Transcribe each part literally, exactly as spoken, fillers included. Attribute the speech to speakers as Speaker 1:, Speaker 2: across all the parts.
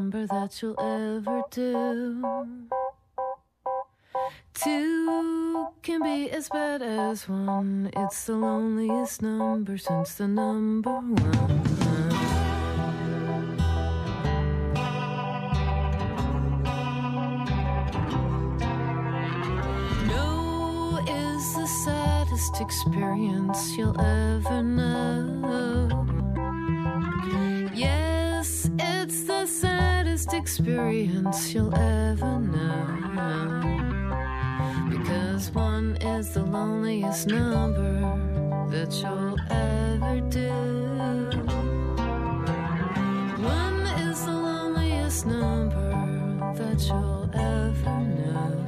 Speaker 1: number that you'll ever do. Two can be as bad as one. It's the loneliest number since the number one. No is the saddest experience you'll ever know. Yes, it's the saddest experience you'll ever know. Because one is the loneliest number that you'll ever do. One is the loneliest number that you'll ever know.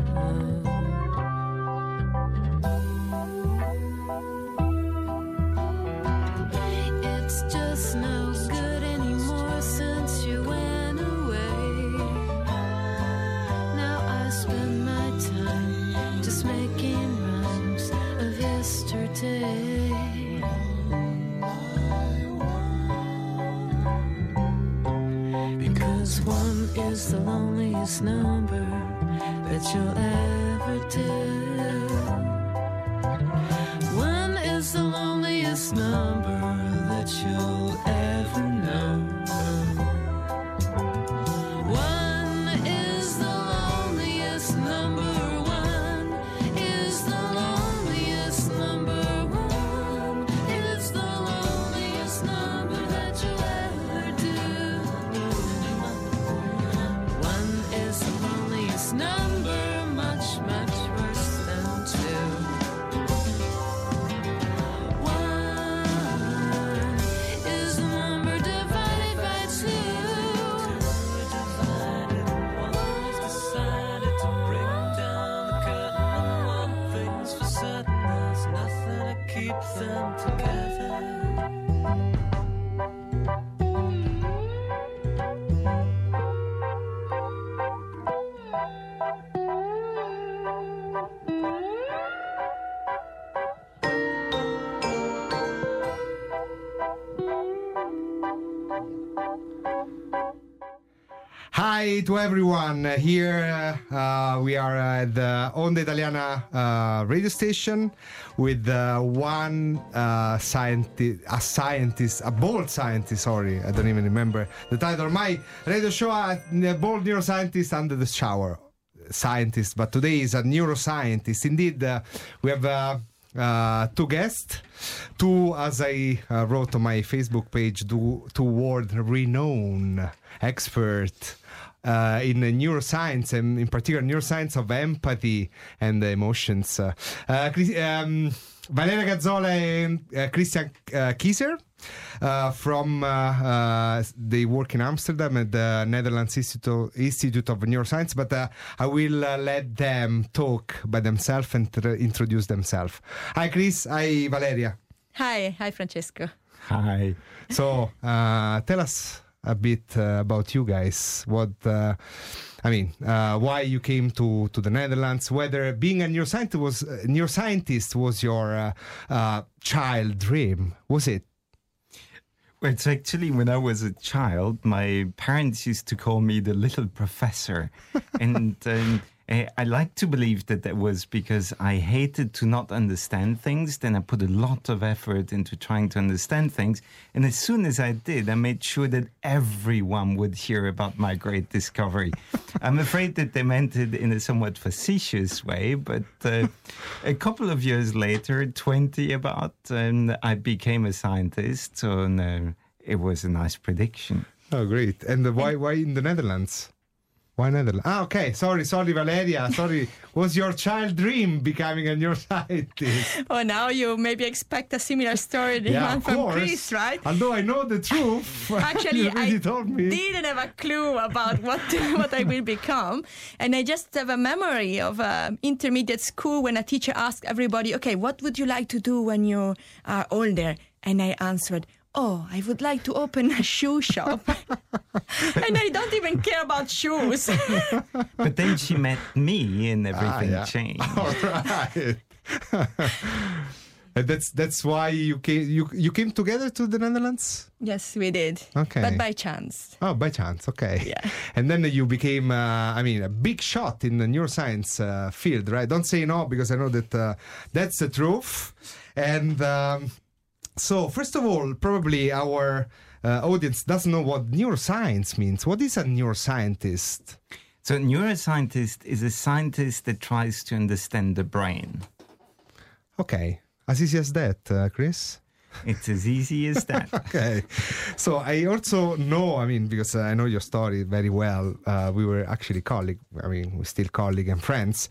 Speaker 1: It's just no good anymore since you went away. Now I spend my time just making rhymes of yesterday. Because one is the loneliest number that you'll ever do. One is the loneliest number that you'll ever know. One is the loneliest number. Them together.
Speaker 2: Hi to everyone. Here uh, we are at the Onda Italiana uh, radio station with uh, one uh, scientist, a scientist, a bold scientist, sorry, I don't even remember the title of my radio show, uh, Bold Neuroscientist Under the Shower Scientist, but today is a neuroscientist. Indeed, uh, we have uh, uh, two guests, two, as I uh, wrote on my Facebook page, two, two world-renowned experts Uh, in uh, neuroscience, and in particular neuroscience of empathy and emotions. Uh, uh, um, Valeria Gazzola and uh, Christian uh, Kieser uh, from uh, uh, they work in Amsterdam at the Netherlands Institute, Institute of Neuroscience, but uh, I will uh, let them talk by themselves and tr- introduce themselves. Hi Chris, hi Valeria.
Speaker 3: Hi, hi Francesco.
Speaker 4: Hi.
Speaker 2: So uh, tell us a bit uh, about you guys. What uh, I mean, uh, why you came to, to the Netherlands? Whether being a neuroscientist was uh, neuroscientist was your uh, uh, child dream? Was it?
Speaker 4: Well, it's actually when I was a child, my parents used to call me the little professor, and. Um, I like to believe that that was because I hated to not understand things. Then I put a lot of effort into trying to understand things. And as soon as I did, I made sure that everyone would hear about my great discovery. I'm afraid that they meant it in a somewhat facetious way. But uh, a couple of years later, twenty about, um, I became a scientist. So uh, it was a nice prediction.
Speaker 2: Oh, great. And uh, why, why in the Netherlands? Why Netherlands? Ah, okay. Sorry, sorry, Valeria. Sorry. Was your child dream becoming a neuroscientist?
Speaker 3: Oh, now you maybe expect a similar story than
Speaker 2: yeah,
Speaker 3: one
Speaker 2: of
Speaker 3: from
Speaker 2: course.
Speaker 3: Chris, right?
Speaker 2: Although I know the truth.
Speaker 3: Actually,
Speaker 2: I
Speaker 3: told me. didn't have a clue about what what I will become. And I just have a memory of uh, intermediate school when a teacher asked everybody, okay, what would you like to do when you are older? And I answered, oh, I would like to open a shoe shop. And I don't even care about shoes.
Speaker 4: But then she met me and everything
Speaker 2: ah, yeah.
Speaker 4: changed.
Speaker 2: All right. And that's that's why you came you you came together to the Netherlands.
Speaker 3: Yes, we did.
Speaker 2: Okay.
Speaker 3: But by chance.
Speaker 2: Oh, by chance, okay.
Speaker 3: Yeah.
Speaker 2: And then you became, uh, I mean, a big shot in the neuroscience uh, field, right? Don't say no, because I know that uh, that's the truth. And um, so, first of all, probably our uh, audience doesn't know what neuroscience means. What is a neuroscientist?
Speaker 4: So, a neuroscientist is a scientist that tries to understand the brain.
Speaker 2: Okay. As easy as that, uh, Chris?
Speaker 4: It's as easy as that.
Speaker 2: Okay. So I also know, I mean, because I know your story very well. Uh, we were actually colleagues. I mean, we're still colleagues and friends.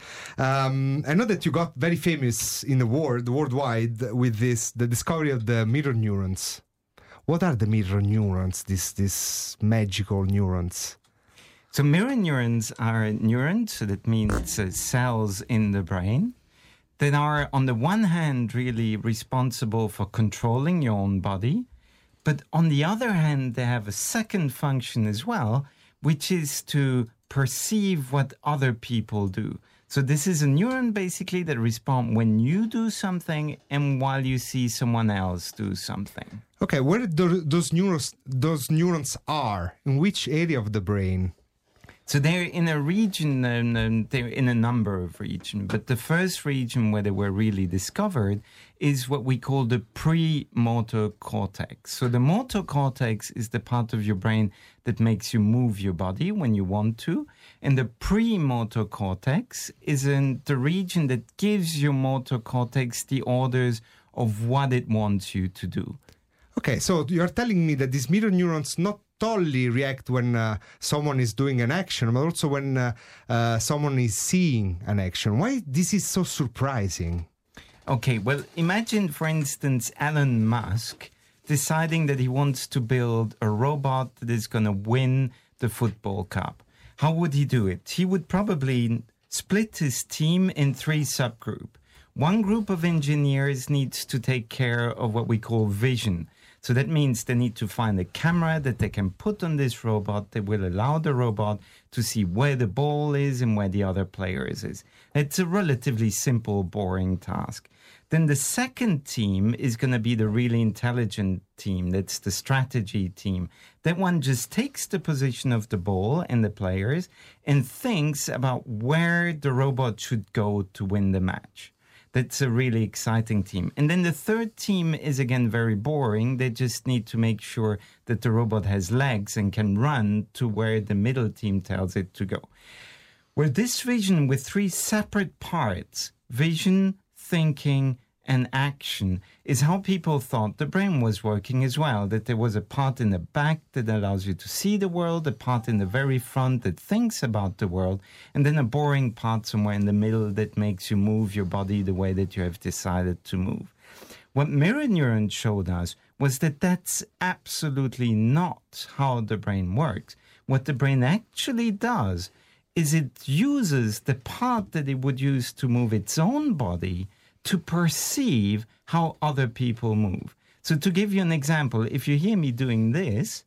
Speaker 2: Um, I know that you got very famous in the world, worldwide, with this, the discovery of the mirror neurons. What are the mirror neurons, these, these magical neurons?
Speaker 4: So mirror neurons are neurons, so that means uh, cells in the brain, that are, on the one hand, really responsible for controlling your own body. But on the other hand, they have a second function as well, which is to perceive what other people do. So this is a neuron, basically, that responds when you do something and while you see someone else do something.
Speaker 2: Okay, where do those neurons, those neurons are? In which area of the brain?
Speaker 4: So they're in a region, um, um, they're in a number of regions, but the first region where they were really discovered is what we call the premotor cortex. So the motor cortex is the part of your brain that makes you move your body when you want to, and the premotor cortex is in the region that gives your motor cortex the orders of what it wants you to do.
Speaker 2: Okay, so you're telling me that these mirror neurons not totally react when uh, someone is doing an action, but also when uh, uh, someone is seeing an action. Why this is so surprising?
Speaker 4: Okay, well, imagine, for instance, Elon Musk deciding that he wants to build a robot that is going to win the football cup. How would he do it? He would probably split his team in three subgroups. One group of engineers needs to take care of what we call vision. So that means they need to find a camera that they can put on this robot that will allow the robot to see where the ball is and where the other players is. It's a relatively simple, boring task. Then the second team is going to be the really intelligent team. That's the strategy team. That one just takes the position of the ball and the players and thinks about where the robot should go to win the match. That's a really exciting team. And then the third team is, again, very boring. They just need to make sure that the robot has legs and can run to where the middle team tells it to go. Where this vision with three separate parts, vision, thinking, and action, is how people thought the brain was working as well, that there was a part in the back that allows you to see the world, a part in the very front that thinks about the world, and then a boring part somewhere in the middle that makes you move your body the way that you have decided to move. What mirror neurons showed us was that that's absolutely not how the brain works. What the brain actually does is it uses the part that it would use to move its own body to perceive how other people move. So to give you an example, if you hear me doing this...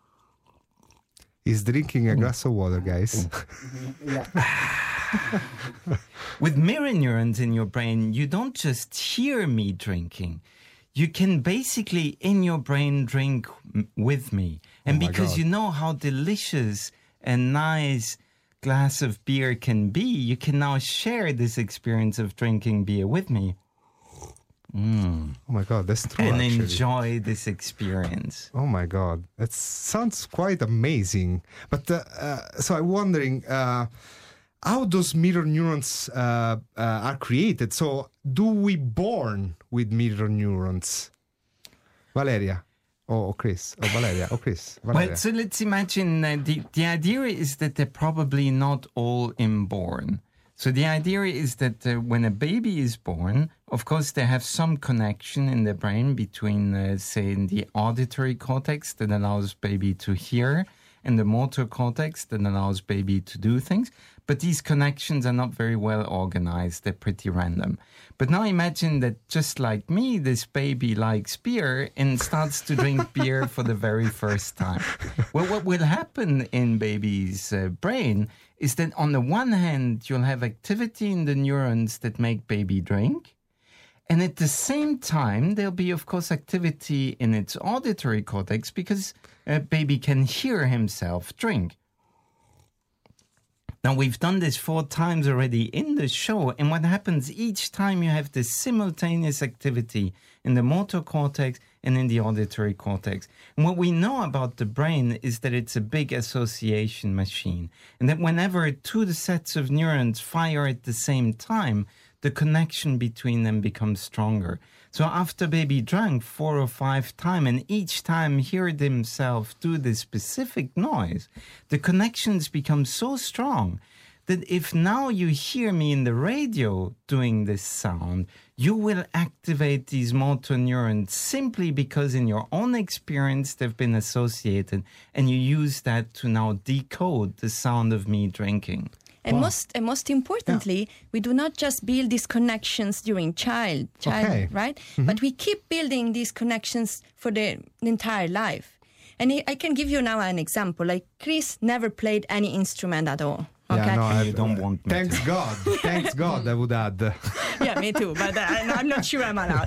Speaker 2: He's drinking a glass of water, guys.
Speaker 4: With mirror neurons in your brain, you don't just hear me drinking. You can basically, in your brain, drink m- with me. And
Speaker 2: Oh my
Speaker 4: because
Speaker 2: God.
Speaker 4: you know how delicious and nice glass of beer can be, you can now share this experience of drinking beer with me. Mm.
Speaker 2: Oh my God, that's true,
Speaker 4: And
Speaker 2: actually.
Speaker 4: enjoy this experience.
Speaker 2: Oh my God, that sounds quite amazing. But uh, uh, so I'm wondering uh, how those mirror neurons uh, uh, are created. So do we born with mirror neurons? Valeria, or oh, Chris, or Valeria, or Chris. Valeria.
Speaker 4: Well, so let's imagine uh, the, the idea is that they're probably not all inborn. So the idea is that uh, when a baby is born, of course, they have some connection in the brain between, uh, say, the auditory cortex that allows baby to hear and the motor cortex that allows baby to do things. But these connections are not very well organized. They're pretty random. But now imagine that just like me, this baby likes beer and starts to drink beer for the very first time. Well, what will happen in baby's uh, brain is that on the one hand, you'll have activity in the neurons that make baby drink. And at the same time, there'll be, of course, activity in its auditory cortex because a baby can hear himself drink. Now, we've done this four times already in the show, and what happens each time you have this simultaneous activity in the motor cortex and in the auditory cortex. And what we know about the brain is that it's a big association machine, and that whenever two sets of neurons fire at the same time, the connection between them becomes stronger. So after baby drank four or five times and each time heard himself do this specific noise, the connections become so strong that if now you hear me in the radio doing this sound, you will activate these motor neurons simply because in your own experience they've been associated, and you use that to now decode the sound of me drinking.
Speaker 3: And
Speaker 2: Wow.
Speaker 3: most and most importantly, yeah. we do not just build these connections during child, child
Speaker 2: okay.
Speaker 3: right? Mm-hmm. But we keep building these connections for the entire life. And I can give you now an example. Like Chris never played any instrument at all. Okay?
Speaker 2: Yeah, no, I
Speaker 4: don't want me
Speaker 2: Thanks
Speaker 4: to.
Speaker 2: God. Thanks God, I would add.
Speaker 3: Yeah, me too, but uh, I'm not sure I'm allowed.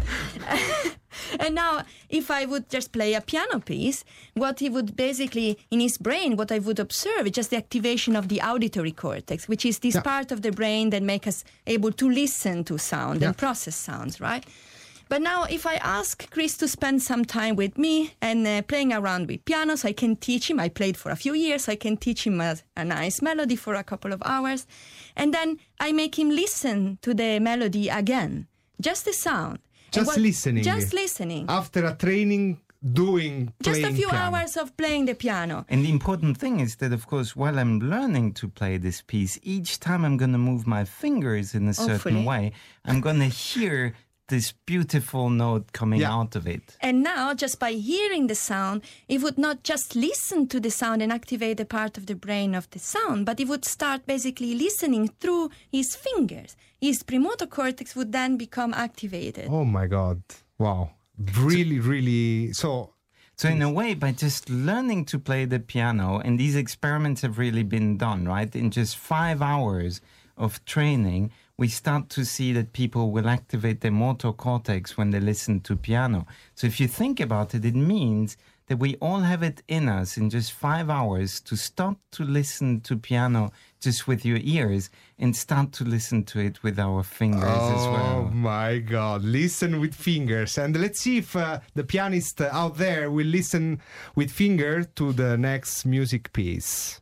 Speaker 3: And now, if I would just play a piano piece, what he would basically, in his brain, what I would observe is just the activation of the auditory cortex, which is this
Speaker 2: yeah.
Speaker 3: part of the brain that makes us able to listen to sound
Speaker 2: yeah.
Speaker 3: and process sounds, right? But now, if I ask Chris to spend some time with me and uh, playing around with piano, so I can teach him. I played for a few years, so I can teach him a, a nice melody for a couple of hours. And then I make him listen to the melody again, just the sound.
Speaker 2: Just
Speaker 3: what,
Speaker 2: listening.
Speaker 3: Just listening.
Speaker 2: After a training, doing,
Speaker 3: Just
Speaker 2: playing
Speaker 3: a few
Speaker 2: piano.
Speaker 3: hours of playing the piano.
Speaker 4: And the important thing is that, of course, while I'm learning to play this piece, each time I'm going to move my fingers in a certain
Speaker 3: Hopefully.
Speaker 4: way, I'm going to hear this beautiful note coming
Speaker 2: Yeah.
Speaker 4: out of it.
Speaker 3: And now, just by hearing the sound, it would not just listen to the sound and activate the part of the brain of the sound, but it would start basically listening through his fingers. His premotor cortex would then become activated.
Speaker 2: Oh my God. Wow. Really, really. So,
Speaker 4: So in a way, by just learning to play the piano, and these experiments have really been done, right? In just five hours of training, we start to see that people will activate their motor cortex when they listen to piano. So if you think about it, it means that we all have it in us in just five hours to stop to listen to piano just with your ears and start to listen to it with our fingers as
Speaker 2: oh
Speaker 4: well.
Speaker 2: my God. Listen with fingers. And let's see if uh, the pianist out there will listen with finger to the next music piece.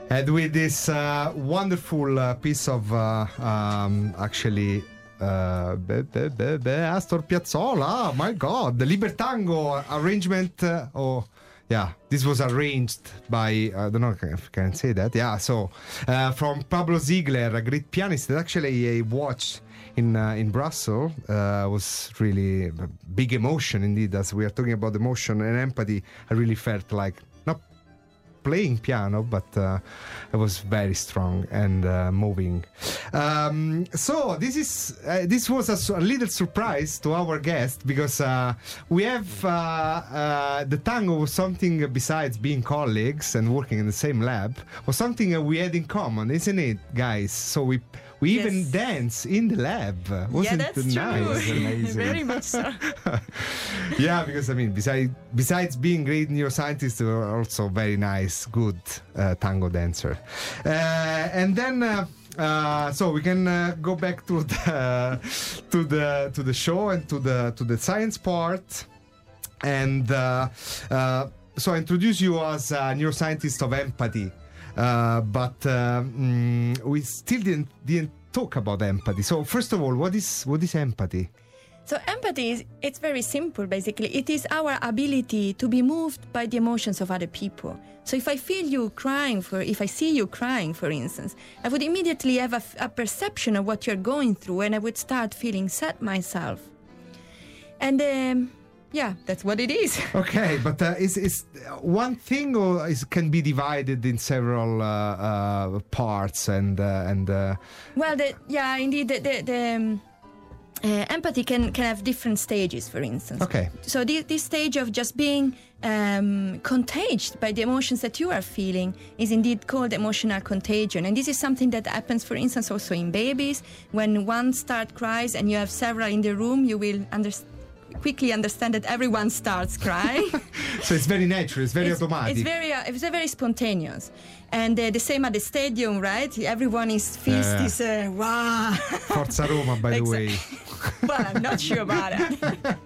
Speaker 2: And with this uh, wonderful uh, piece of uh, um, actually uh, be, be, be, be, Astor Piazzolla, oh my God, the Libertango arrangement. Uh, oh, yeah, this was arranged by, I don't know if I can say that. Yeah, so uh, from Pablo Ziegler, a great pianist that actually I watched in uh, in Brussels. Uh, was really a big emotion indeed. As we are talking about emotion and empathy, I really felt like not playing piano, but uh, it was very strong and uh, moving. Um, so this is uh, this was a, a little surprise to our guest, because uh, we have uh, uh, the tango was something besides being colleagues and working in the same lab, was something uh, we had in common, isn't it, guys? So we we
Speaker 3: Yes.
Speaker 2: even dance in the lab. Wasn't
Speaker 3: yeah, that's
Speaker 2: it nice?
Speaker 3: true.
Speaker 4: Amazing.
Speaker 3: Very much so.
Speaker 2: Yeah, because I mean, besides besides being great neuroscientists, they were also very nice, good uh, tango dancer. Uh, and then, uh, uh, so we can uh, go back to the to the to the show and to the to the science part. And uh, uh, so I introduce you as a neuroscientist of empathy. Uh, but uh, mm, we still didn't didn't talk about empathy. So first of all, what is what is empathy?
Speaker 3: So empathy is, it's very simple, basically. It is our ability to be moved by the emotions of other people. So if I feel you crying, for, if I see you crying, for instance, I would immediately have a, a perception of what you're going through, and I would start feeling sad myself. And um, yeah, that's what it is.
Speaker 2: Okay, but uh, is is one thing, or is can be divided in several uh, uh, parts and uh, and uh,
Speaker 3: Well, the, yeah, indeed, the, the, the um, uh, empathy can, can have different stages, for instance.
Speaker 2: Okay.
Speaker 3: So this, this stage of just being um, contaged by the emotions that you are feeling is indeed called emotional contagion. And this is something that happens, for instance, also in babies. When one start cries and you have several in the room, you will understand. quickly understand that everyone starts crying.
Speaker 2: so it's very natural, it's very
Speaker 3: it's,
Speaker 2: automatic.
Speaker 3: It's very, uh, it's very spontaneous, and uh, the same at the stadium, right? Everyone is feels
Speaker 2: Yeah.
Speaker 3: this uh, wow.
Speaker 2: Forza Roma, by the
Speaker 3: Exa-
Speaker 2: way.
Speaker 3: Well, I'm not sure about it.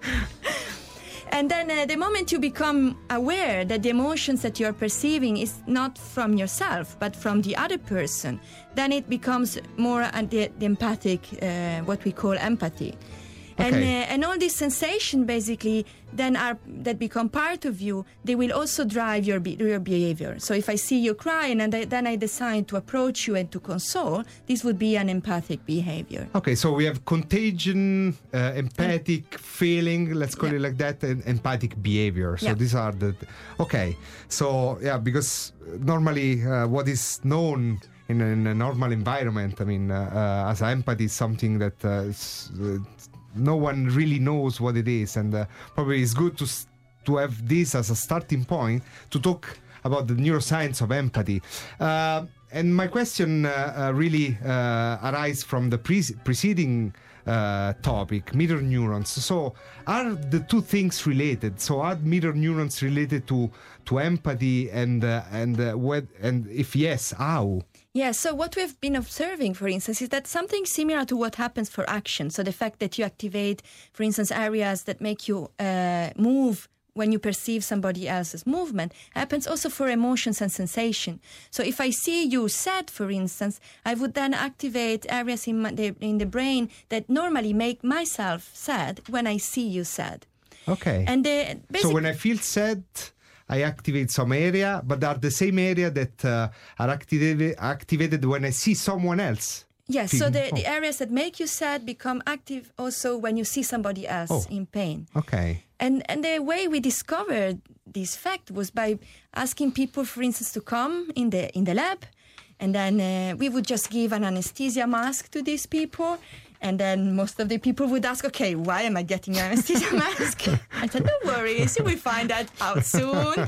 Speaker 3: And then uh, the moment you become aware that the emotions that you're perceiving is not from yourself, but from the other person, then it becomes more uh, the, the empathic, uh, what we call empathy. And,
Speaker 2: Okay.
Speaker 3: uh, and all these sensations basically then are that become part of you, they will also drive your be- your behavior. So if I see you crying and I, then I decide to approach you and to console, this would be an empathic behavior.
Speaker 2: Okay, so we have contagion, uh, empathic feeling, let's call
Speaker 3: Yeah.
Speaker 2: it like that, and empathic behavior. So
Speaker 3: Yeah.
Speaker 2: these are the. Okay, so yeah, because normally uh, what is known in a, in a normal environment, I mean, uh, uh, as empathy is something that uh, is, uh, no one really knows what it is, and uh, probably it's good to s- to have this as a starting point to talk about the neuroscience of empathy. Uh, and my question uh, uh, really uh, arises from the pre- preceding uh, topic, mirror neurons. So, are the two things related? So, are mirror neurons related to to empathy, and uh, and uh, what, and if yes, how?
Speaker 3: Yeah, so what we've been observing, for instance, is that something similar to what happens for action. So the fact that you activate, for instance, areas that make you uh, move when you perceive somebody else's movement happens also for emotions and sensation. So if I see you sad, for instance, I would then activate areas in, my, the, in the brain that normally make myself sad when I see you sad.
Speaker 2: Okay.
Speaker 3: And the basic
Speaker 2: So when I feel sad, I activate some area, but are the same area that uh, are activated activated when I see someone else.
Speaker 3: Yes, so the,
Speaker 2: feeling-
Speaker 3: the areas that make you sad become active also when you see somebody else
Speaker 2: Oh.
Speaker 3: in pain.
Speaker 2: Okay.
Speaker 3: And and the way we discovered this fact was by asking people, for instance, to come in the in the lab, and then uh, we would just give an anesthesia mask to these people. And then most of the people would ask, okay, why am I getting an anesthesia mask? I said, don't worry, so we find that out soon.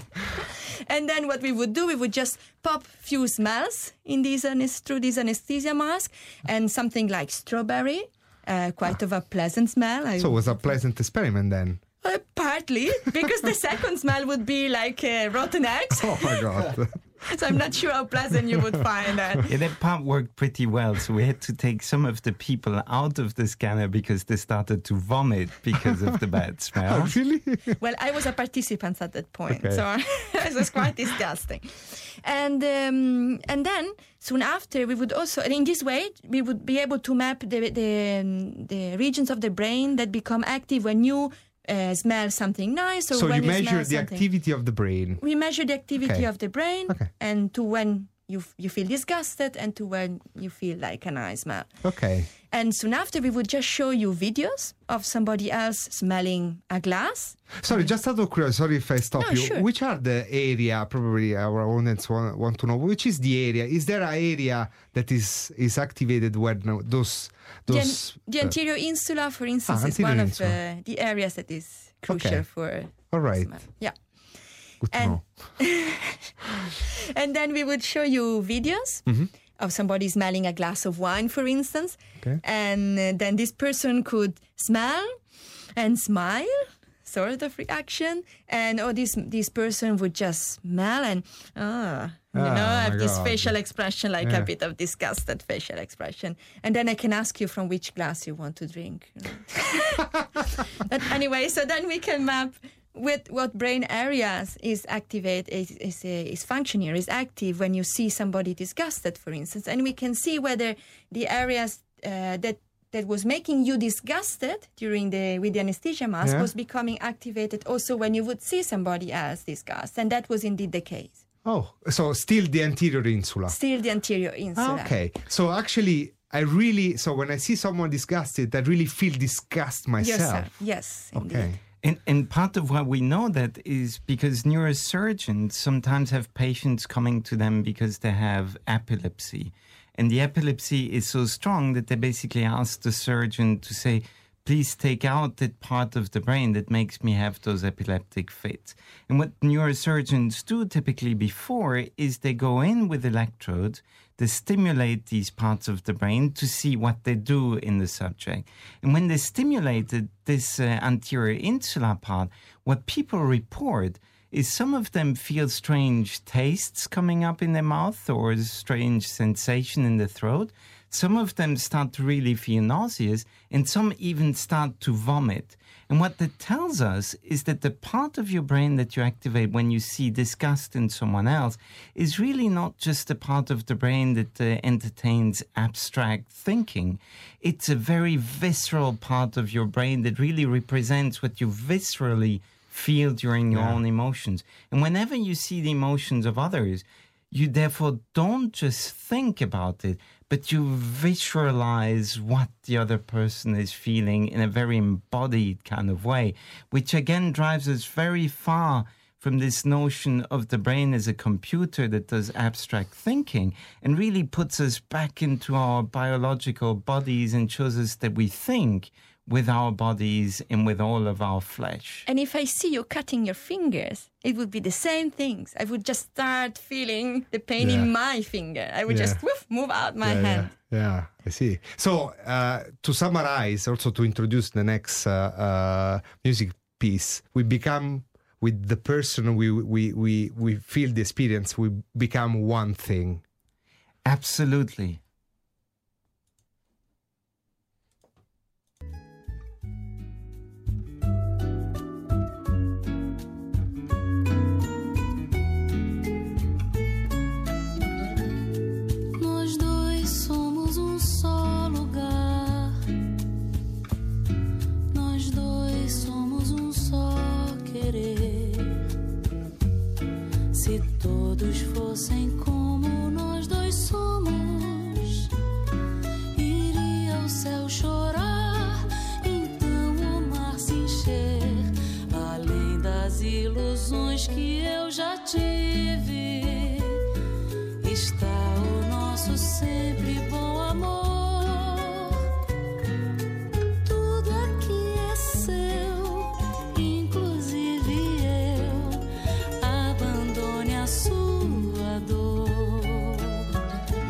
Speaker 3: And then what we would do, we would just pop few smells in these anes- through this anesthesia mask, and something like strawberry, uh, quite of a pleasant smell. I
Speaker 2: So it was a pleasant experiment then.
Speaker 3: uh, partly, because the second smell would be like uh, rotten eggs.
Speaker 2: Oh my God.
Speaker 3: So I'm not sure how pleasant you would find that.
Speaker 4: Yeah, that part worked pretty well. So we had to take some of the people out of the scanner because they started to vomit because of the bad smell.
Speaker 2: Oh, really?
Speaker 3: Well, I was a participant at that point,
Speaker 2: Okay.
Speaker 3: so it was quite disgusting. And um, and then soon after, we would also, and in this way, we would be able to map the the, um, the regions of the brain that become active when you uh, smell something nice or
Speaker 2: So
Speaker 3: when
Speaker 2: you
Speaker 3: you,
Speaker 2: measure
Speaker 3: smell
Speaker 2: the
Speaker 3: something.
Speaker 2: activity of the brain.
Speaker 3: We measure the activity
Speaker 2: Okay.
Speaker 3: of the brain
Speaker 2: Okay.
Speaker 3: and to when you f- you feel disgusted and to when you feel like a nice smell.
Speaker 2: Okay.
Speaker 3: And soon after, we would just show you videos of somebody else smelling a glass.
Speaker 2: Sorry, just out of curiosity, sorry if I stop
Speaker 3: No,
Speaker 2: you.
Speaker 3: sure.
Speaker 2: Which are the area, probably our audience want, want to know, which is the area? Is there an area that is, is activated when those...
Speaker 3: The, an-
Speaker 2: those
Speaker 3: the
Speaker 2: uh,
Speaker 3: anterior insula, for instance,
Speaker 2: Ah,
Speaker 3: is one
Speaker 2: anterior
Speaker 3: of
Speaker 2: insula.
Speaker 3: uh, the areas that is crucial
Speaker 2: Okay.
Speaker 3: for
Speaker 2: all right.
Speaker 3: smell. Yeah.
Speaker 2: Good to
Speaker 3: and-
Speaker 2: know.
Speaker 3: And then we would show you videos of somebody smelling a glass of wine, for instance.
Speaker 2: Okay.
Speaker 3: And uh, then this person could smell and smile, sort of reaction. And oh, this this person would just smell and, ah, you
Speaker 2: Ah,
Speaker 3: know,
Speaker 2: my
Speaker 3: have this
Speaker 2: God.
Speaker 3: facial expression, like
Speaker 2: Yeah.
Speaker 3: a bit of disgusted facial expression. And then I can ask you from which glass you want to drink. You know? But anyway, so then we can map with what brain areas is activate is is, uh, is functioning or is active when you see somebody disgusted, for instance, and we can see whether the areas uh, that that was making you disgusted during the with the anesthesia mask
Speaker 2: Yeah.
Speaker 3: was becoming activated also when you would see somebody else disgusted, and that was indeed the case.
Speaker 2: Oh, so still the anterior insula.
Speaker 3: Still the anterior insula.
Speaker 2: Ah, okay. So actually, I really, so when I see someone disgusted, I really feel disgust myself.
Speaker 3: Yourself. Yes, indeed.
Speaker 2: Okay.
Speaker 4: And, and part of why we know that is because neurosurgeons sometimes have patients coming to them because they have epilepsy. And the epilepsy is so strong that they basically ask the surgeon to say, please take out that part of the brain that makes me have those epileptic fits. And what neurosurgeons do typically before is they go in with electrodes, they stimulate these parts of the brain to see what they do in the subject. And when they stimulated this uh, anterior insular part, what people report is some of them feel strange tastes coming up in their mouth or a strange sensation in the throat. Some of them start to really feel nauseous, and some even start to vomit. And what that tells us is that the part of your brain that you activate when you see disgust in someone else is really not just a part of the brain that uh, entertains abstract thinking. It's a very visceral part of your brain that really represents what you viscerally feel during your
Speaker 2: Yeah.
Speaker 4: own emotions. And whenever you see the emotions of others, you therefore don't just think about it, but you visualize what the other person is feeling in a very embodied kind of way, which again drives us very far from this notion of the brain as a computer that does abstract thinking and really puts us back into our biological bodies and shows us that we think with our bodies and with all of our flesh.
Speaker 3: And if I see you cutting your fingers, it would be the same things. I would just start feeling the pain
Speaker 2: Yeah.
Speaker 3: in my finger. I would
Speaker 2: Yeah.
Speaker 3: just woof, move out my
Speaker 2: yeah,
Speaker 3: hand.
Speaker 2: Yeah, yeah, I see. So uh, to summarize, also to introduce the next uh, uh, music piece, we become with the person we we we we feel the experience. We become one thing.
Speaker 4: Absolutely.
Speaker 1: Nós dois somos um só lugar. Nós dois somos um só querer. Se todos fossem como nós dois somos, iria o céu chorar, então o mar se encher. Além das ilusões que eu já tive, está o nosso sempre bom amor. Tudo aqui é seu, inclusive eu. Abandone a sua dor.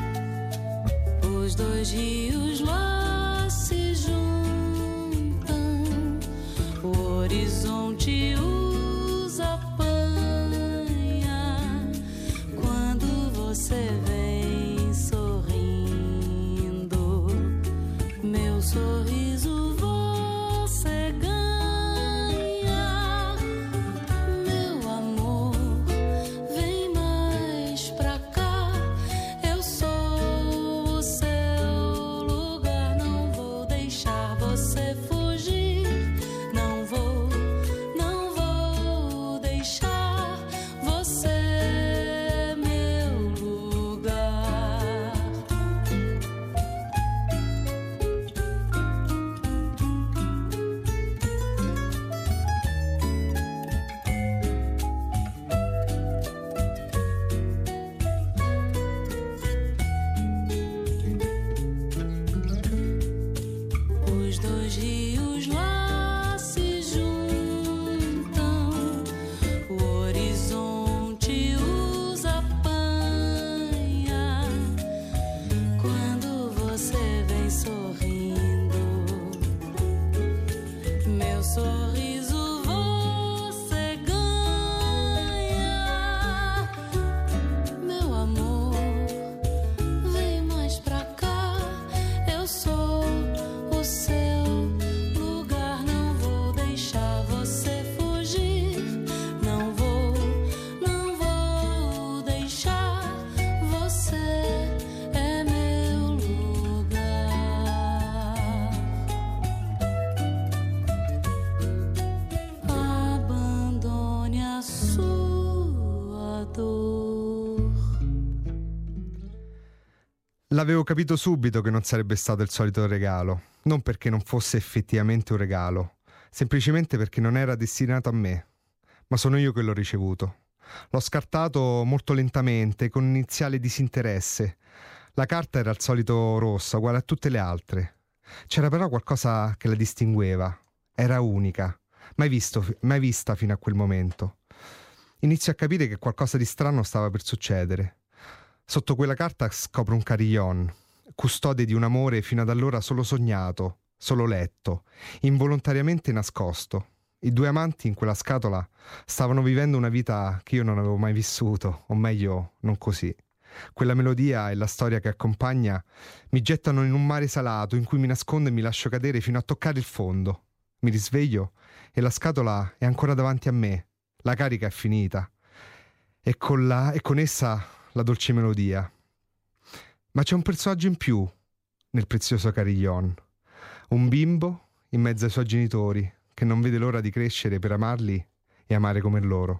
Speaker 2: L'avevo capito subito che non sarebbe stato il solito regalo, non perché non fosse effettivamente un regalo, semplicemente perché non era destinato a me, ma sono io che l'ho ricevuto. L'ho scartato molto lentamente, con iniziale disinteresse. La carta era al solito rossa, uguale a tutte le altre. C'era però qualcosa che la distingueva. Era unica, mai visto, mai vista fino a quel momento. Inizio a capire che qualcosa di strano stava per succedere. Sotto quella carta scopro un carillon, custode di un amore fino ad allora solo sognato, solo letto, involontariamente nascosto. I due amanti in quella scatola stavano vivendo una vita che io non avevo mai vissuto, o meglio, non così. Quella melodia e la storia che accompagna mi gettano in un mare salato in cui mi nascondo e mi lascio cadere fino a toccare il fondo. Mi risveglio e la scatola è ancora davanti a me, la carica è finita e con, la, e con essa la dolce melodia. Ma c'è un personaggio in più nel prezioso carillon, un bimbo in mezzo ai suoi genitori, che non vede l'ora di crescere per amarli e amare come loro.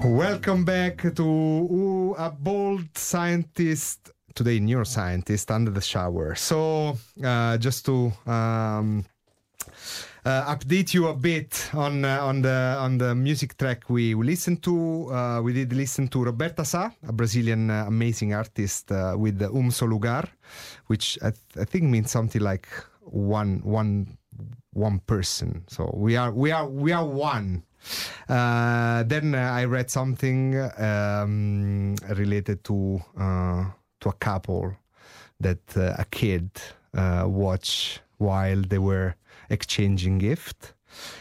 Speaker 2: Welcome back to uh, a bold scientist, today neuroscientist, under the shower. So, uh, just to um, uh, update you a bit on uh, on the on the music track we, we listened to, uh, we did listen to Roberta Sá, a Brazilian uh, amazing artist uh, with the Um Só Lugar, which I, th- I think means something like one one one person. So we are we are we are one. Uh, then uh, I read something um, related to uh, to a couple that uh, a kid uh, watched while they were exchanging gift.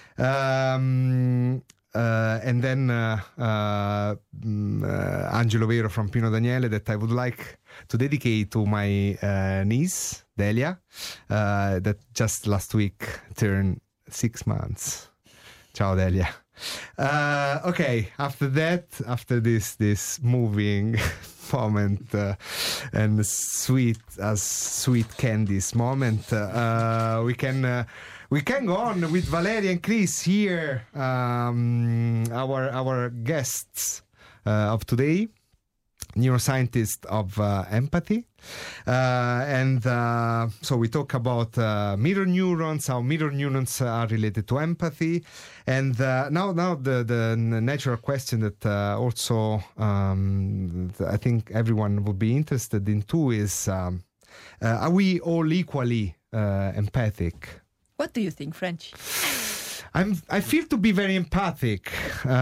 Speaker 2: Um, uh, and then uh, uh, mm, uh, Angelo Vero from Pino Daniele that I would like to dedicate to my uh, niece, Delia, uh, that just last week turned six months. Ciao, Delia. Uh, okay, after that, after this this moving moment uh, and sweet as sweet candies moment, uh, we can uh, we can go on with Valeria and Chris here, um, our our guests uh, of today, neuroscientist of uh, empathy. Uh, and uh, so we talk about uh, mirror neurons, how mirror neurons are related to empathy. And uh, now now the, the natural question that uh, also um, I think everyone would be interested in too is, um, uh, are we all equally uh, empathic?
Speaker 3: What do you think, French?
Speaker 2: I'm, I feel to be very empathic.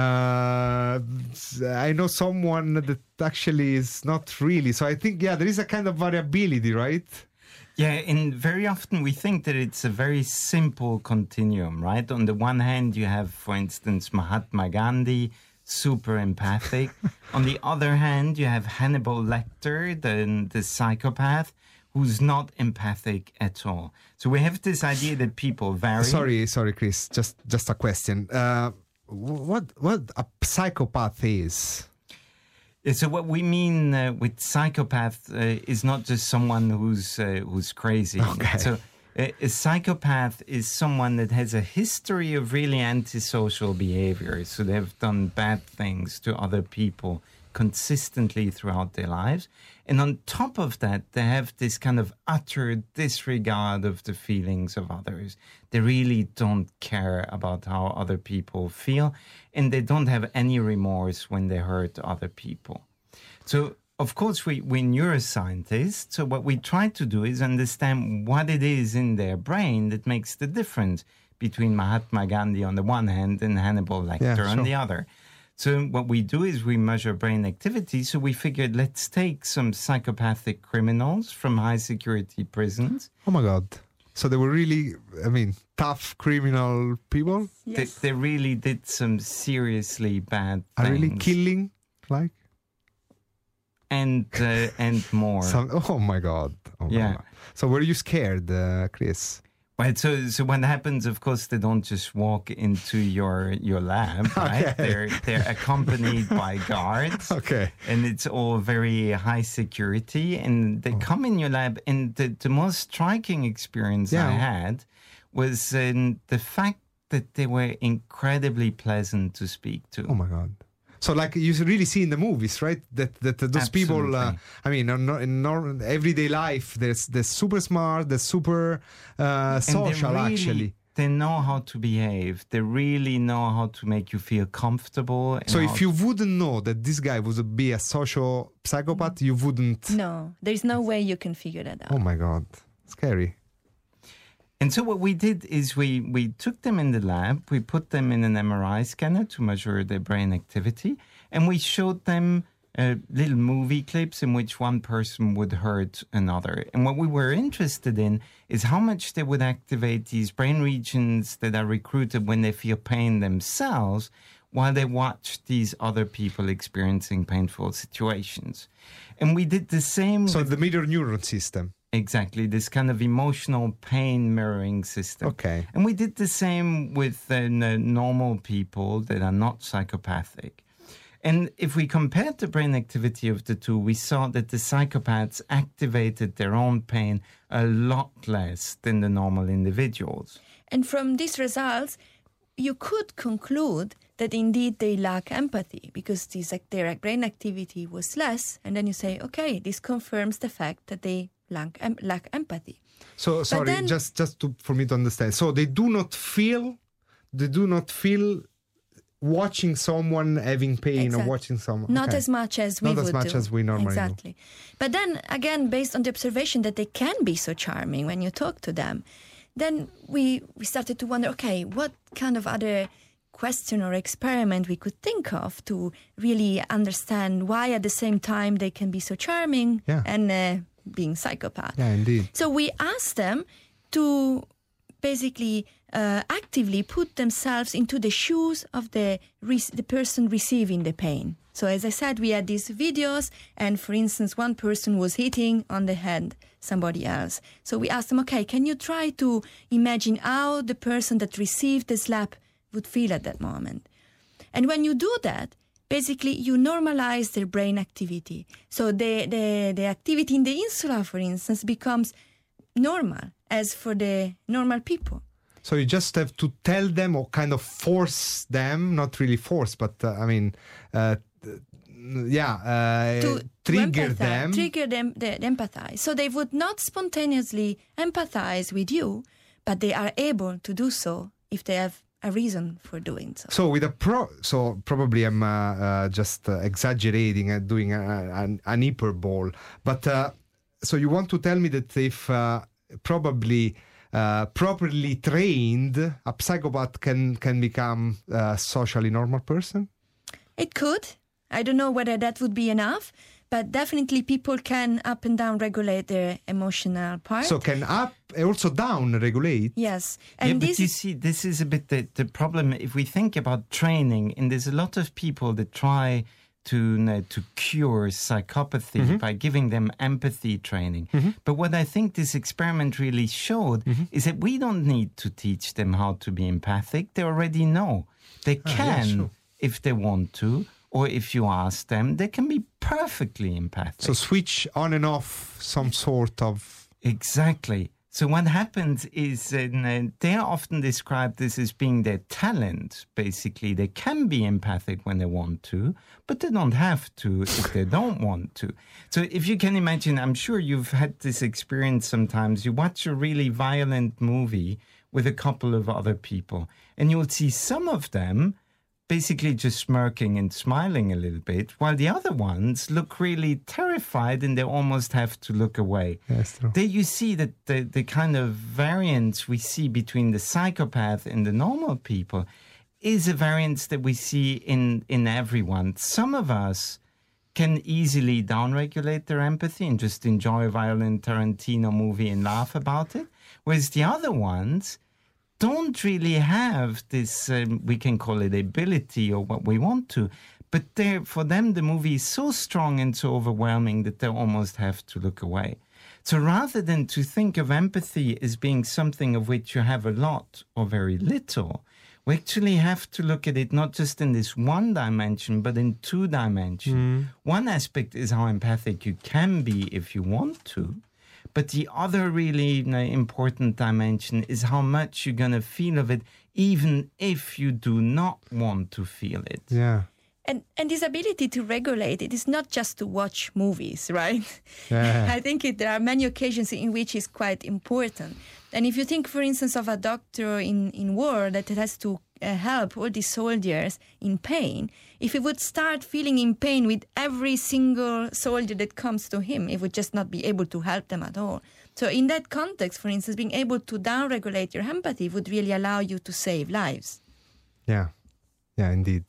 Speaker 2: Uh, I know someone that actually is not really. So I think, yeah, there is a kind of variability, right?
Speaker 4: Yeah, and very often we think that it's a very simple continuum, right? On the one hand, you have, for instance, Mahatma Gandhi, super empathic. On the other hand, you have Hannibal Lecter, the, the psychopath, who's not empathic at all. So we have this idea that people vary.
Speaker 2: Sorry, sorry, Chris. Just, just a question. Uh, what, what a psychopath is?
Speaker 4: So what we mean uh, with psychopath uh, is not just someone who's uh, who's crazy.
Speaker 2: Okay.
Speaker 4: So a, a psychopath is someone that has a history of really antisocial behavior. So they've done bad things to other people consistently throughout their lives. And on top of that, they have this kind of utter disregard of the feelings of others. They really don't care about how other people feel, and they don't have any remorse when they hurt other people. So, of course, we, we're neuroscientists, so what we try to do is understand what it is in their brain that makes the difference between Mahatma Gandhi on the one hand and Hannibal Lecter
Speaker 2: Yeah,
Speaker 4: on
Speaker 2: sure.
Speaker 4: the other. So what we do is we measure brain activity. So we figured, let's take some psychopathic criminals from high security prisons.
Speaker 2: Oh my God. So they were really, I mean, tough criminal people?
Speaker 4: They, they really did some seriously bad
Speaker 2: Are
Speaker 4: things.
Speaker 2: really killing? Like?
Speaker 4: And, uh, and more.
Speaker 2: Some, oh my God. Oh my
Speaker 4: Yeah.
Speaker 2: God. So were you scared, uh, Chris?
Speaker 4: Right, so so what happens, of course, they don't just walk into your your lab, right?
Speaker 2: Okay.
Speaker 4: They're they're accompanied by guards.
Speaker 2: Okay.
Speaker 4: And it's all very high security, and they come in your lab. And the, the most striking experience
Speaker 2: Yeah.
Speaker 4: I had was um, the fact that they were incredibly pleasant to speak to.
Speaker 2: Oh my God. So like you really see in the movies, right? That that those people, uh,
Speaker 4: Absolutely.
Speaker 2: I mean, in, nor- in normal, everyday life, there's they're super smart, they're super uh,
Speaker 4: And they
Speaker 2: social,
Speaker 4: really-
Speaker 2: actually.
Speaker 4: They know how to behave. They really know how to make you feel comfortable. and
Speaker 2: So
Speaker 4: how
Speaker 2: if you wouldn't know that this guy would be a social psychopath, you wouldn't.
Speaker 3: No, there's no way you can figure that out.
Speaker 2: Oh my God, scary.
Speaker 4: And so what we did is we, we took them in the lab, we put them in an M R I scanner to measure their brain activity, and we showed them uh, little movie clips in which one person would hurt another. And what we were interested in is how much they would activate these brain regions that are recruited when they feel pain themselves while they watch these other people experiencing painful situations. And we did the same
Speaker 2: So
Speaker 4: with
Speaker 2: the mirror neuron system.
Speaker 4: exactly this kind of emotional pain mirroring system.
Speaker 2: Okay.
Speaker 4: And we did the same with uh, n- normal people that are not psychopathic. And if we compared the brain activity of the two, we saw that the psychopaths activated their own pain a lot less than the normal individuals.
Speaker 3: And from these results, you could conclude that indeed they lack empathy because this, like, their brain activity was less. And then you say, okay, this confirms the fact that they lack, em- lack empathy.
Speaker 2: So, sorry,
Speaker 3: then-
Speaker 2: just, just to, for me to understand. So they do not feel, they do not feel watching someone having pain
Speaker 3: Exactly.
Speaker 2: or watching someone.
Speaker 3: Not
Speaker 2: okay.
Speaker 3: as much as we
Speaker 2: Not
Speaker 3: would
Speaker 2: as much
Speaker 3: do.
Speaker 2: as we normally do.
Speaker 3: Exactly. But then again, based on the observation that they can be so charming when you talk to them, then we we started to wonder, okay, what kind of other question or experiment we could think of to really understand why at the same time they can be so charming
Speaker 2: Yeah.
Speaker 3: and uh, being psychopath.
Speaker 2: Yeah, indeed.
Speaker 3: So we asked them to basically uh, actively put themselves into the shoes of the re- the person receiving the pain. So as I said, we had these videos, and for instance, one person was hitting on the head somebody else. So we asked them, okay, can you try to imagine how the person that received the slap would feel at that moment? And when you do that, basically you normalize their brain activity. So the, the, the activity in the insula, for instance, becomes normal as for the normal people.
Speaker 2: So you just have to tell them or kind of force them, not really force, but uh, I mean, uh, yeah, uh,
Speaker 3: to
Speaker 2: trigger
Speaker 3: to empathize,
Speaker 2: them.
Speaker 3: Trigger them, the, the empathize. So they would not spontaneously empathize with you, but they are able to do so if they have a reason for doing so.
Speaker 2: So with a pro, so probably I'm uh, uh, just uh, exaggerating and doing a, an, an hyperbole, but uh, so you want to tell me that if uh, probably uh, properly trained, a psychopath can can become a socially normal person?
Speaker 3: It could. I don't know whether that would be enough, but definitely people can up and down regulate their emotional part.
Speaker 2: So can up also down regulate?
Speaker 3: Yes.
Speaker 4: Yeah,
Speaker 3: And
Speaker 4: but
Speaker 3: this
Speaker 4: you
Speaker 3: is,
Speaker 4: see, this is a bit the, the problem if we think about training, and there's a lot of people that try to you know, to cure psychopathy
Speaker 2: Mm-hmm.
Speaker 4: by giving them empathy training. But what I think this experiment really showed
Speaker 2: Mm-hmm.
Speaker 4: is that we don't need to teach them how to be empathic. They already know. They
Speaker 2: Ah, yeah,
Speaker 4: can
Speaker 2: sure.
Speaker 4: if they want to, or if you ask them, they can be perfectly empathic.
Speaker 2: So switch on and off some sort of.
Speaker 4: Exactly. So what happens is uh, they're often described this as being their talent, basically. They can be empathic when they want to, but they don't have to if they don't want to. So if you can imagine, I'm sure you've had this experience sometimes. You watch a really violent movie with a couple of other people, and you'll see some of them basically just smirking and smiling a little bit, while the other ones look really terrified and they almost have to look away.
Speaker 2: That's true.
Speaker 4: There you see that the, the kind of variance we see between the psychopath and the normal people is a variance that we see in, in everyone. Some of us can easily downregulate their empathy and just enjoy a violent Tarantino movie and laugh about it, whereas the other ones don't really have this, um, we can call it ability or what we want to, but they're- for them the movie is so strong and so overwhelming that they almost have to look away. So rather than to think of empathy as being something of which you have a lot or very little, we actually have to look at it not just in this one dimension, but in two dimensions. One aspect is how empathic you can be if you want to. But the other really you know, important dimension is how much you're going to feel of it, even if you do not want to feel it.
Speaker 2: Yeah.
Speaker 3: and, and this ability to regulate it is not just to watch movies, right?
Speaker 2: Yeah.
Speaker 3: I think it, there are many occasions in which it's quite important. And if you think, for instance, of a doctor in, in war that has to uh, help all these soldiers in pain, if he would start feeling in pain with every single soldier that comes to him, he would just not be able to help them at all. So in that context, for instance, being able to downregulate your empathy would really allow you to save lives.
Speaker 2: Yeah, yeah, indeed.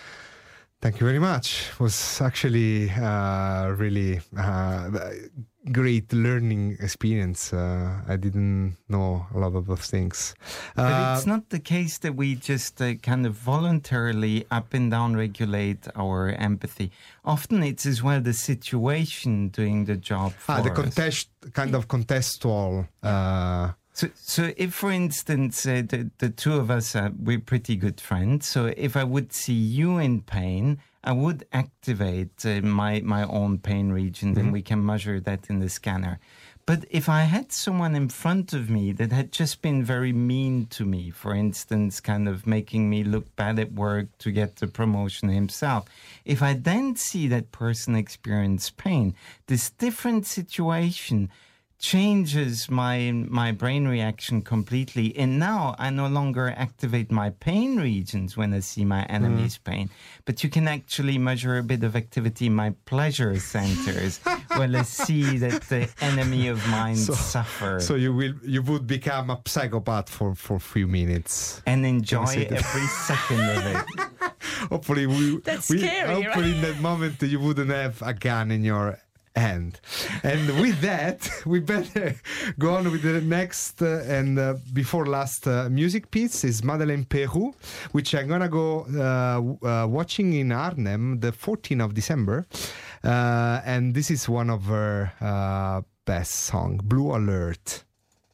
Speaker 2: Thank you very much. It was actually uh, really uh, great learning experience. Uh, I didn't know a lot of those things.
Speaker 4: But
Speaker 2: Uh,
Speaker 4: it's not the case that we just uh, kind of voluntarily up and down regulate our empathy. Often it's as well the situation doing the job for
Speaker 2: ah, the
Speaker 4: us.
Speaker 2: contest, kind of contextual. Uh,
Speaker 4: So, so if, for instance, uh, the, the two of us, uh, we're pretty good friends. So if I would see you in pain, I would activate uh, my, my own pain region, and we can measure that in the scanner. But if I had someone in front of me that had just been very mean to me, for instance, kind of making me look bad at work to get the promotion himself, if I then see that person experience pain, this different situation changes my my brain reaction completely. And now I no longer activate my pain regions when I see my enemy's mm. pain, but you can actually measure a bit of activity in my pleasure centers when I see that the enemy of mine
Speaker 2: so,
Speaker 4: suffers.
Speaker 2: So you will you would become a psychopath for for a few minutes
Speaker 4: and enjoy every second of it.
Speaker 2: Hopefully, we,
Speaker 3: That's
Speaker 2: we
Speaker 3: scary,
Speaker 2: hopefully
Speaker 3: right?
Speaker 2: in that moment you wouldn't have a gun in your hand. And with that, we better go on with the next uh, and uh, before last uh, music piece is Madeleine Peyroux, which I'm gonna go uh, uh, watching in Arnhem the fourteenth of December, uh, and this is one of her uh, best song, Blue Alert.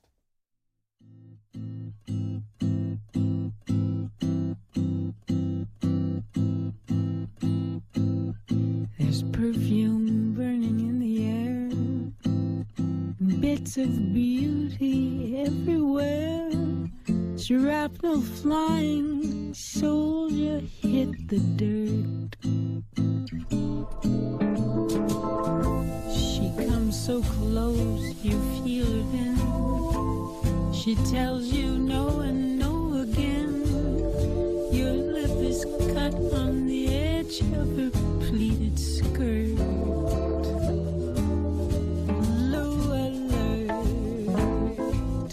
Speaker 5: There's perfume burning in the air, bits of beauty everywhere, shrapnel flying, soldier hit the dirt. She comes so close, you feel her then. She tells you no and no again. Your lip is cut on the edge of her pleated skirt. Blue alert.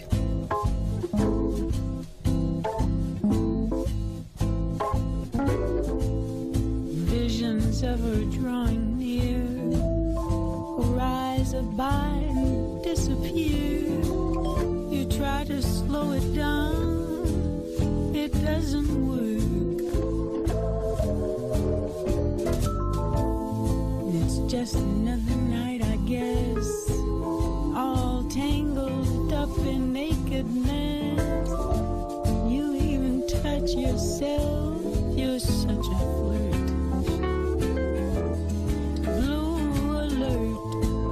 Speaker 5: Visions of her drawing near rise by and disappear. You try to slow it down, it doesn't work. Just another night, I guess, all tangled up in nakedness. You even touch yourself, you're such a flirt. Blue alert.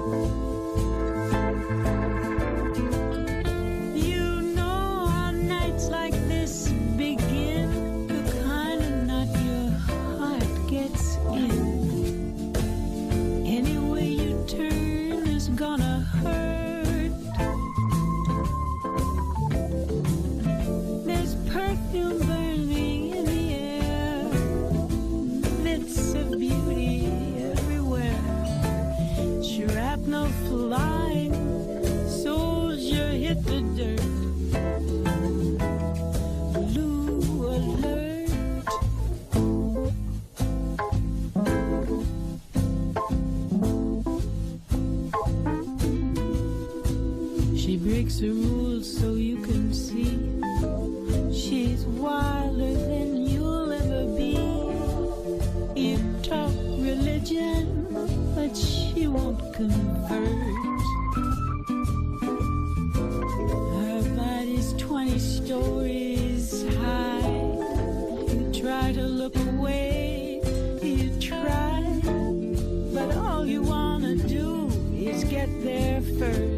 Speaker 5: You know how nights like this begin, the kind of night your heart gets in. Gonna hurt. There's perfume burning in the air, bits of beauty everywhere, shrapnel flying, soldier hit the dirt. Blue alert. She breaks the rules so you can see. She's wilder than you'll ever be. You talk religion, but she won't convert. Her body's twenty stories high. You try to look away, you try, but all you wanna do is get there first.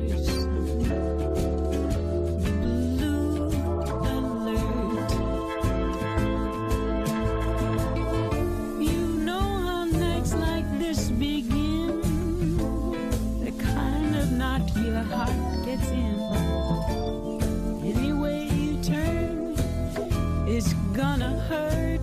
Speaker 5: Gonna hurt.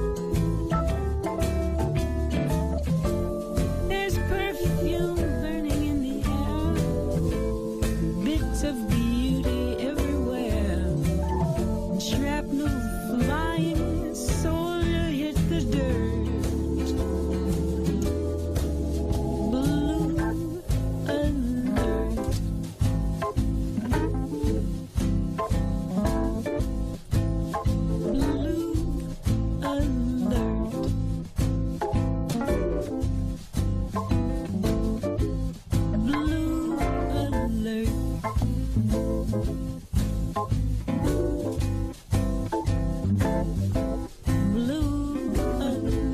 Speaker 5: There's perfume burning in the air, bits of beauty everywhere, shrapnel flying, soldier hit the dirt. Blue alert. Blue alert.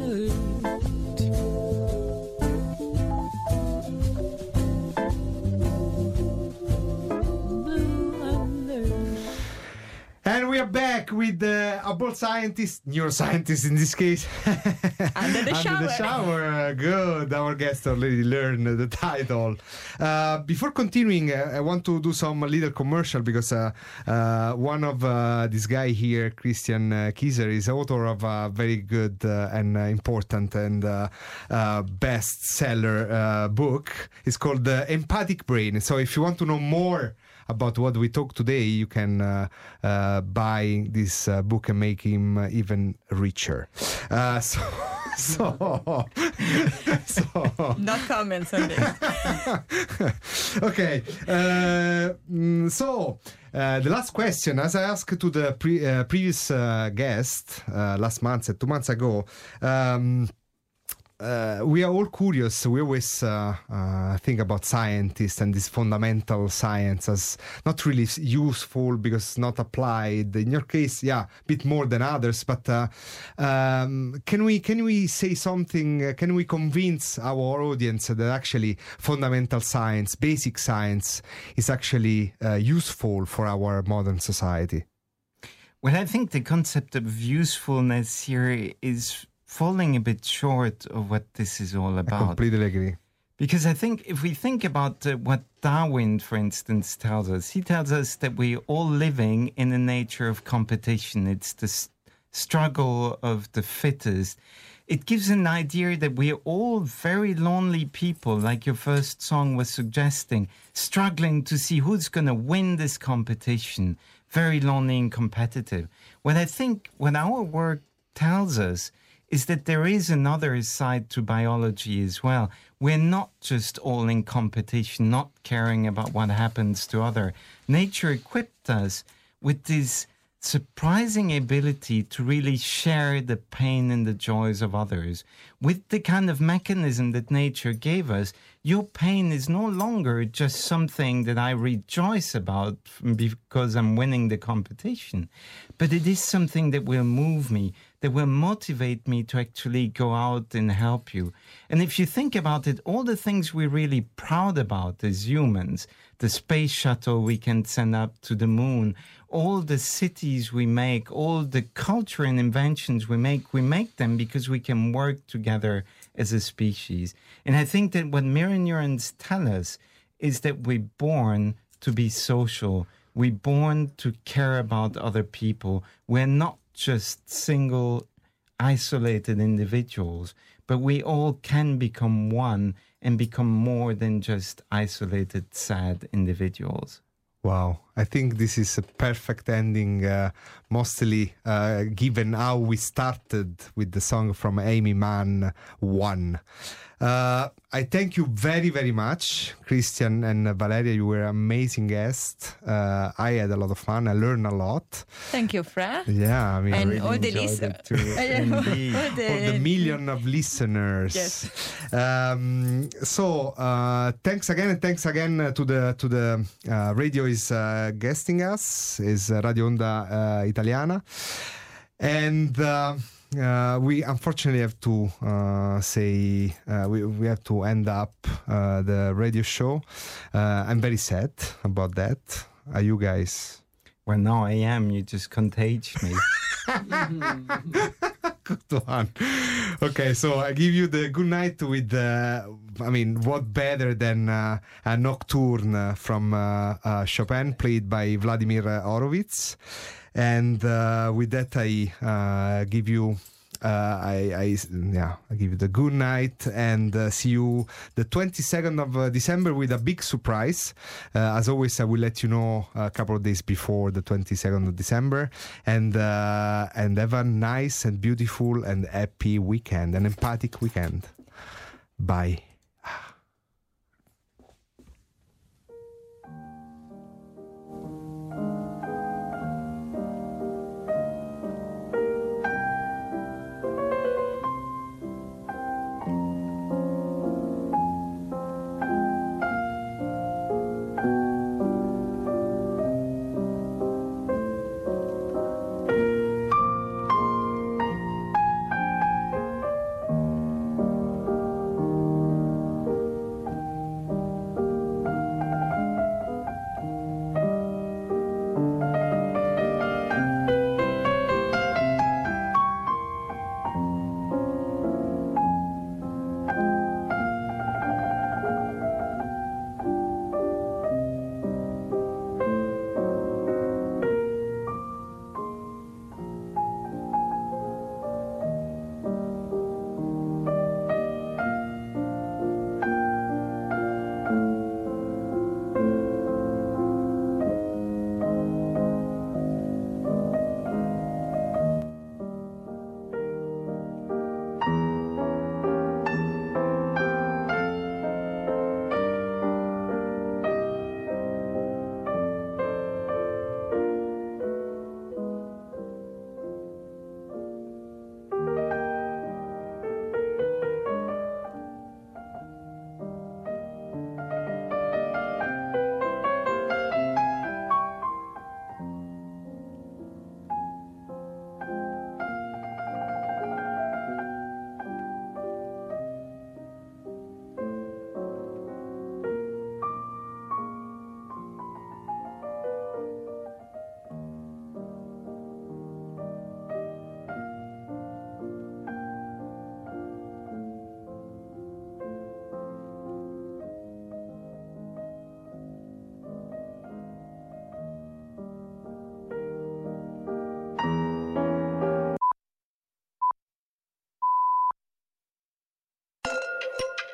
Speaker 2: And we are back with uh, a bold scientist, neuroscientist in this case.
Speaker 3: Under the shower.
Speaker 2: Under the shower. Good. Our guest already learned the title. Uh, before continuing, uh, I want to do some little commercial because uh, uh, one of uh, this guy here, Christian uh, Kieser, is author of a very good uh, and uh, important and uh, uh, bestseller uh, book. It's called The Empathic Brain. So if you want to know more about what we talk today, you can uh, uh, buy this uh, book and make him uh, even richer. Uh, so, so, so.
Speaker 3: No comments on this.
Speaker 2: Okay. Uh, mm, so. Uh, the last question, as I asked to the pre- uh, previous uh, guest uh, last month, uh, two months ago, um, Uh, we are all curious. We always uh, uh, think about scientists and this fundamental science as not really useful because not applied. In your case, yeah, a bit more than others. But uh, um, can we can we say something? Uh, can we convince our audience that actually fundamental science, basic science, is actually uh, useful for our modern society?
Speaker 4: Well, I think the concept of usefulness here is falling a bit short of what this is all about.
Speaker 2: I completely agree.
Speaker 4: Because I think if we think about uh, what Darwin, for instance, tells us, he tells us that we're all living in the nature of competition. It's the s- struggle of the fittest. It gives an idea that we're all very lonely people, like your first song was suggesting, struggling to see who's going to win this competition, very lonely and competitive. What I think what our work tells us is that there is another side to biology as well. We're not just all in competition, not caring about what happens to other. Nature equipped us with this surprising ability to really share the pain and the joys of others. With the kind of mechanism that nature gave us, your pain is no longer just something that I rejoice about because I'm winning the competition, but it is something that will move me, that will motivate me to actually go out and help you. And if you think about it, all the things we're really proud about as humans, the space shuttle we can send up to the moon, all the cities we make, all the culture and inventions we make, we make them because we can work together as a species. And I think that what mirror neurons tell us is that we're born to be social. We're born to care about other people. We're not just single, isolated individuals, but we all can become one and become more than just isolated, sad individuals.
Speaker 2: Wow, I think this is a perfect ending, uh, mostly uh, given how we started with the song from Amy Mann, One. Uh, I thank you very, very much, Christian and Valeria. You were amazing guests. Uh, I had a lot of fun. I learned a lot.
Speaker 3: Thank you, Fra.
Speaker 2: Yeah, I mean,
Speaker 3: And
Speaker 2: really
Speaker 3: all the
Speaker 2: enjoyed
Speaker 3: listeners.
Speaker 2: it too.
Speaker 4: Indeed.
Speaker 3: all the,
Speaker 2: For the million of listeners.
Speaker 3: Yes.
Speaker 2: Um, so uh, thanks again, and thanks again uh, to the to the uh, radio is uh, guesting us is uh, Radio Onda uh, Italiana, and. Uh, Uh, we unfortunately have to uh, say uh, we we have to end up uh, the radio show. Uh, I'm very sad about that. Are you guys?
Speaker 4: Well, no, I am. You just contage me.
Speaker 2: Good one. Okay, so I give you the good night with, uh, I mean, what better than uh, a nocturne from uh, uh, Chopin, played by Vladimir Horowitz. And uh, with that, I uh, give you, uh, I, I, yeah, I give you the good night, and uh, see you the twenty-second of uh, December with a big surprise. Uh, as always, I will let you know a couple of days before the twenty-second of December, and uh, and have a nice and beautiful and happy weekend, an empathic weekend. Bye.